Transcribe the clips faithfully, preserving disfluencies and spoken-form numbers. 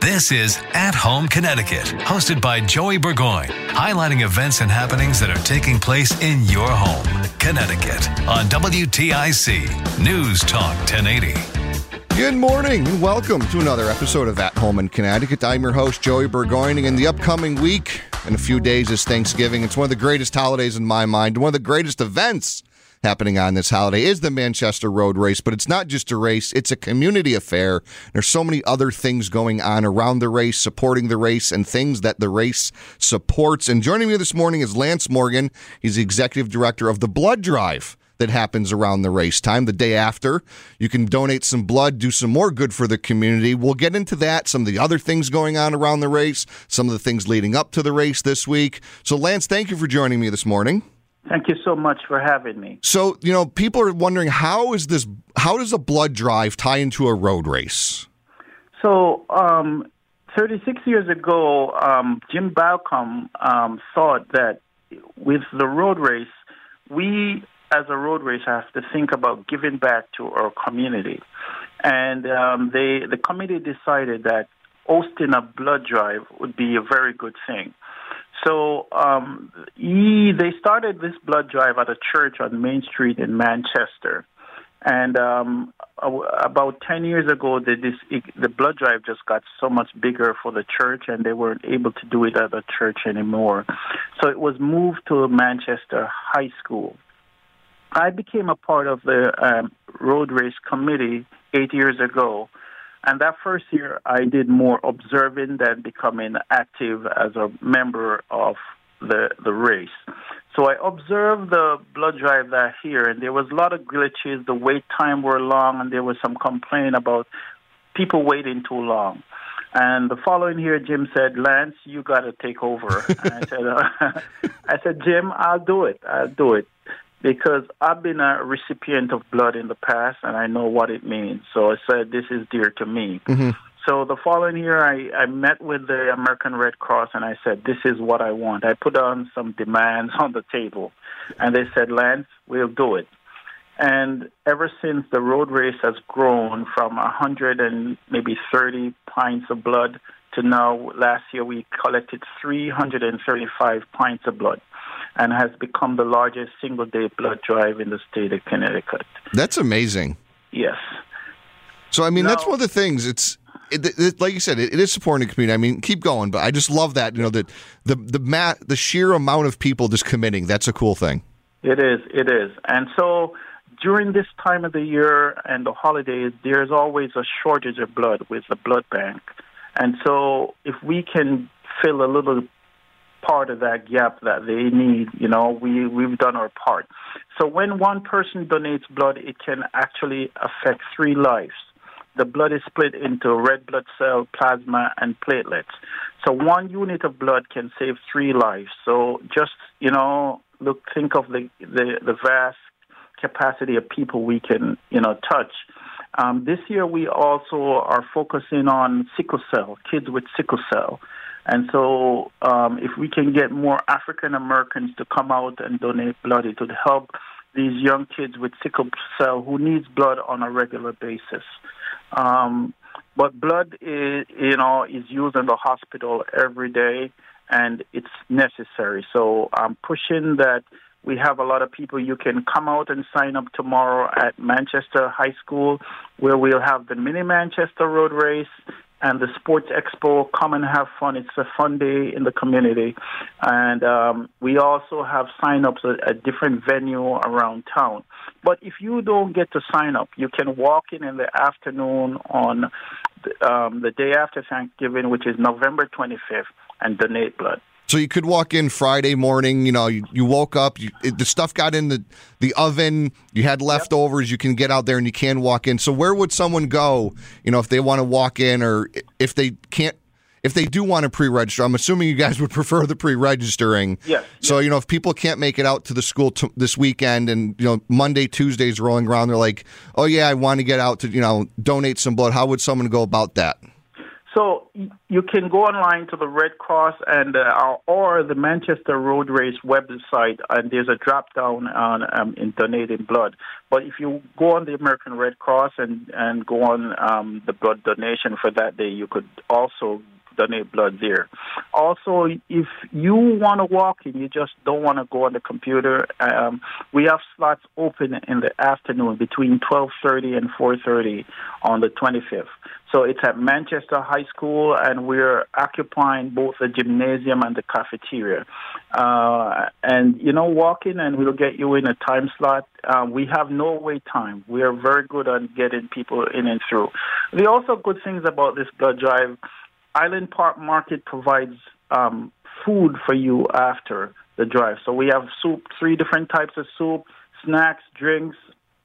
This is At Home Connecticut, hosted by Joey Burgoyne, highlighting events and happenings that are taking place in your home, Connecticut, on W T I C News Talk ten eighty. Good morning and welcome to another episode of At Home in Connecticut. I'm your host, Joey Burgoyne, and in the upcoming week, in a few days, is Thanksgiving. It's one of the greatest holidays in my mind. One of the greatest events happening on this holiday is the Manchester Road Race, but it's not just a race, it's a community affair. There's so many other things going on around the race, supporting the race, and things that the race supports. And joining me this morning is Lance Morgan. He's the executive director of the blood drive that happens around the race time, the day after. You can donate some blood, do some more good for the community. We'll get into that, some of the other things going on around the race, some of the things leading up to the race this week. So, Lance, thank you for joining me this morning. Thank you so much for having me. So, you know, people are wondering, how is this, how does a blood drive tie into a road race? So, um, thirty-six years ago, um, Jim Balcom um, thought that with the road race, we as a road race have to think about giving back to our community. And um, they, the committee decided that hosting a blood drive would be a very good thing. So um, he, they started this blood drive at a church on Main Street in Manchester. And um, about ten years ago, the, this, it, the blood drive just got so much bigger for the church, and they weren't able to do it at the church anymore. So it was moved to Manchester High School. I became a part of the um, road race committee eight years ago. And that first year, I did more observing than becoming active as a member of the the race. So I observed the blood drive that year, and there was a lot of glitches. The wait time were long, and there was some complaint about people waiting too long. And the following year, Jim said, "Lance, you got to take over." And I said, uh, "I said, Jim, I'll do it. I'll do it." Because I've been a recipient of blood in the past, and I know what it means. So I said, this is dear to me. Mm-hmm. So the following year, I, I met with the American Red Cross, and I said, this is what I want. I put on some demands on the table. And they said, Lance, we'll do it. And ever since, the road race has grown from one hundred and maybe thirty pints of blood to now, last year, we collected three hundred thirty-five pints of blood, and has become the largest single-day blood drive in the state of Connecticut. That's amazing. Yes. So, I mean, now, that's one of the things. It's it, it, like you said, it, it is supporting the community. I mean, keep going, but I just love that, you know, that the the mat, the sheer amount of people just committing. That's a cool thing. It is. It is. And so during this time of the year and the holidays, there's always a shortage of blood with the blood bank. And so if we can fill a little part of that gap that they need, you know, we, we've done our part. So when one person donates blood, it can actually affect three lives. The blood is split into red blood cell, plasma, and platelets. So one unit of blood can save three lives. So just, you know, look, think of the, the, the vast capacity of people we can, you know, touch. Um, this year we also are focusing on sickle cell, kids with sickle cell. And so um, if we can get more African Americans to come out and donate blood, it would help these young kids with sickle cell who needs blood on a regular basis. Um, but blood is, you know, is used in the hospital every day, and it's necessary. So I'm pushing that we have a lot of people. You can come out and sign up tomorrow at Manchester High School, where we'll have the Mini Manchester Road Race and the Sports Expo. Come and have fun. It's a fun day in the community. And um, we also have sign-ups at a different venue around town. But if you don't get to sign up, you can walk in in the afternoon on the, um, the day after Thanksgiving, which is November twenty-fifth, and donate blood. So you could walk in Friday morning, you know, you, you woke up, you, it, the stuff got in the, the oven, you had leftovers, yep. You can get out there and you can walk in. So where would someone go, you know, if they want to walk in, or if they can't, if they do want to pre-register? I'm assuming you guys would prefer the pre-registering. Yes. So, yes. you know, if people can't make it out to the school t- this weekend and, you know, Monday, Tuesday's rolling around, they're like, oh, yeah, I want to get out to, you know, donate some blood. How would someone go about that? So you can go online to the Red Cross and uh, or the Manchester Road Race website, and there's a drop down on um, in donating blood. But if you go on the American Red Cross and and go on um, the blood donation for that day, you could also donate blood there. Also, if you want to walk in, you just don't want to go on the computer, um, we have slots open in the afternoon between twelve thirty and four thirty on the twenty-fifth. So it's at Manchester High School, and we're occupying both the gymnasium and the cafeteria. Uh, and, you know, walk in and we'll get you in a time slot. Uh, we have no wait time. We are very good on getting people in and through. The also good things about this blood drive, Island Park Market provides um, food for you after the drive. So we have soup, three different types of soup, snacks, drinks,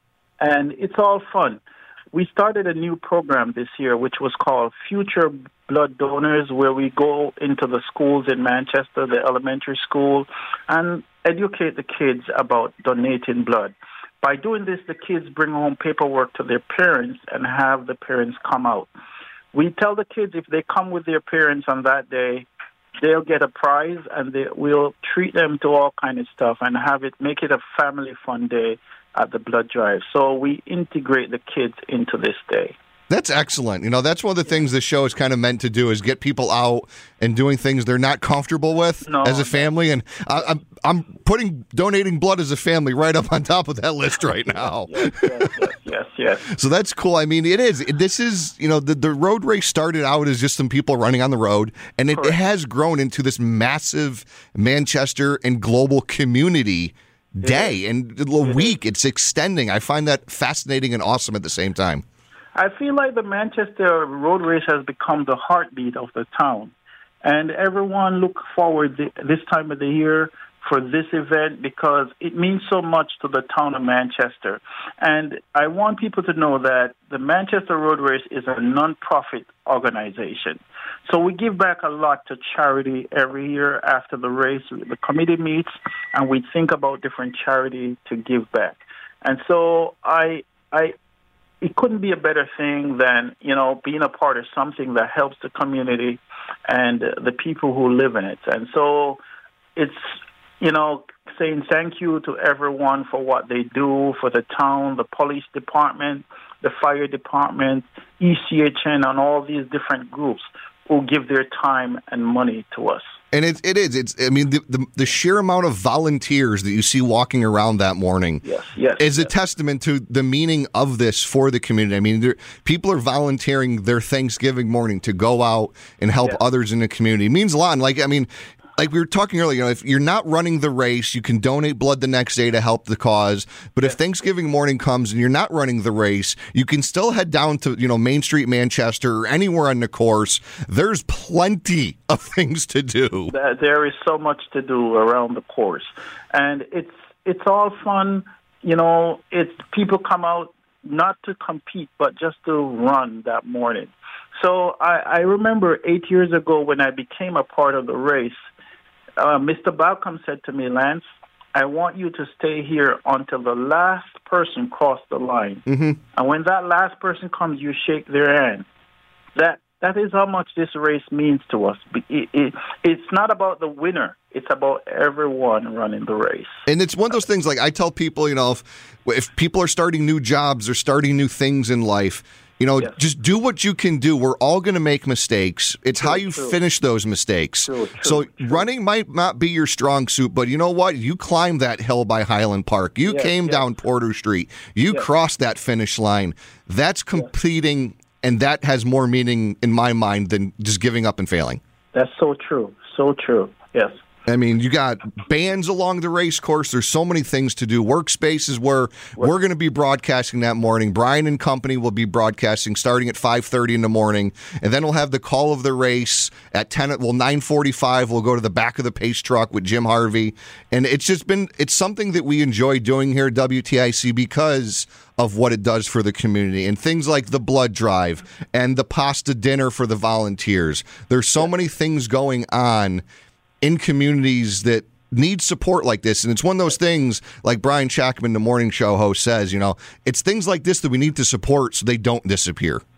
and it's all fun. We started a new program this year, which was called Future Blood Donors, where we go into the schools in Manchester, the elementary school, and educate the kids about donating blood. By doing this, the kids bring home paperwork to their parents and have the parents come out. We tell the kids if they come with their parents on that day, they'll get a prize, and they, we'll treat them to all kind of stuff and have it make it a family fun day at the blood drive. So we integrate the kids into this day. That's excellent. You know, that's one of the things the show is kind of meant to do, is get people out and doing things they're not comfortable with no, as a family. And I, I'm I'm putting donating blood as a family right up on top of that list right now. yes, yes, yes, yes, yes. So that's cool. I mean, it is. This is, you know, the, the road race started out as just some people running on the road, and it, it has grown into this massive Manchester and global community day and a week. It's extending. I find that fascinating and awesome at the same time. I feel like the Manchester Road Race has become the heartbeat of the town, and everyone look forward this time of the year for this event because it means so much to the town of Manchester. And I want people to know that the Manchester Road Race is a non-profit organization. So we give back a lot to charity every year after the race. The committee meets and we think about different charity to give back. And so I, I, it couldn't be a better thing than, you know, being a part of something that helps the community and the people who live in it. And so it's, you know, saying thank you to everyone for what they do for the town, the police department, the fire department, E C H N, and all these different groups who give their time and money to us. And it, it is. It's. I mean, the, the the sheer amount of volunteers that you see walking around that morning yes, yes, is yes. a testament to the meaning of this for the community. I mean, people are volunteering their Thanksgiving morning to go out and help yes. others in the community. It means a lot. And like, I mean, like we were talking earlier, you know, if you're not running the race, you can donate blood the next day to help the cause. But if Thanksgiving morning comes and you're not running the race, you can still head down to, you know, Main Street, Manchester, or anywhere on the course. There's plenty of things to do. There is so much to do around the course. And it's it's all fun. You know, it's people come out not to compete, but just to run that morning. So I, I remember eight years ago when I became a part of the race, Uh, Mister Balcom said to me, Lance, I want you to stay here until the last person crossed the line. Mm-hmm. And when that last person comes, you shake their hand. That That is how much this race means to us. It, it, it's not about the winner. It's about everyone running the race. And it's one of those things, like I tell people, you know, if, if people are starting new jobs or starting new things in life, you know, yes. just do what you can do. We're all going to make mistakes. It's true, how you true. finish those mistakes. True, true, so true. running might not be your strong suit, but you know what? You climbed that hill by Highland Park. You yes, came yes. down Porter Street. You yes. crossed that finish line. That's completing, yes. and that has more meaning in my mind than just giving up and failing. That's so true. So true. Yes. I mean, you got bands along the race course. There's so many things to do. Workspaces where we're going to be broadcasting that morning. Brian and company will be broadcasting starting at five thirty in the morning. And then we'll have the call of the race at ten. Well, nine forty-five, we'll go to the back of the pace truck with Jim Harvey. And it's just been, it's something that we enjoy doing here at W T I C because of what it does for the community and things like the blood drive and the pasta dinner for the volunteers. There's so many things going on in communities that need support like this. And it's one of those things, like Brian Shackman, the morning show host, says, you know, it's things like this that we need to support so they don't disappear.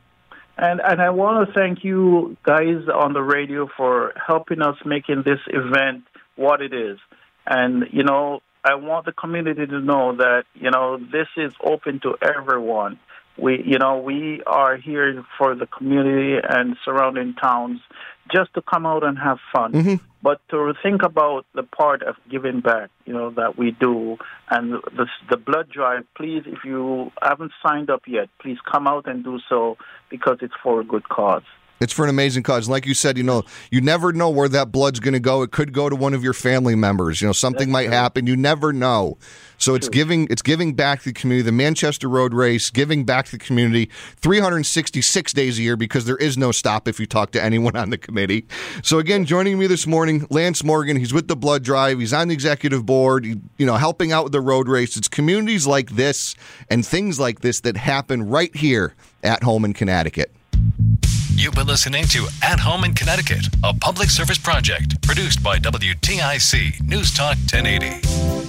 And and I want to thank you guys on the radio for helping us making this event what it is. And, you know, I want the community to know that, you know, this is open to everyone. We, you know, we are here for the community and surrounding towns just to come out and have fun. Mm-hmm. But to think about the part of giving back, you know, that we do. And the, the blood drive, please, if you haven't signed up yet, please come out and do so because it's for a good cause. It's for an amazing cause. Like you said, you know, you never know where that blood's going to go. It could go to one of your family members. You know, something That's might true. happen. You never know. So it's true. giving it's giving back to the community. The Manchester Road Race, giving back to the community three hundred sixty-six days a year because there is no stop if you talk to anyone on the committee. So again, joining me this morning, Lance Morgan. He's with the Blood Drive. He's on the executive board, you know, helping out with the road race. It's communities like this and things like this that happen right here at home in Connecticut. You've been listening to At Home in Connecticut, a public service project produced by W T I C News Talk ten eighty.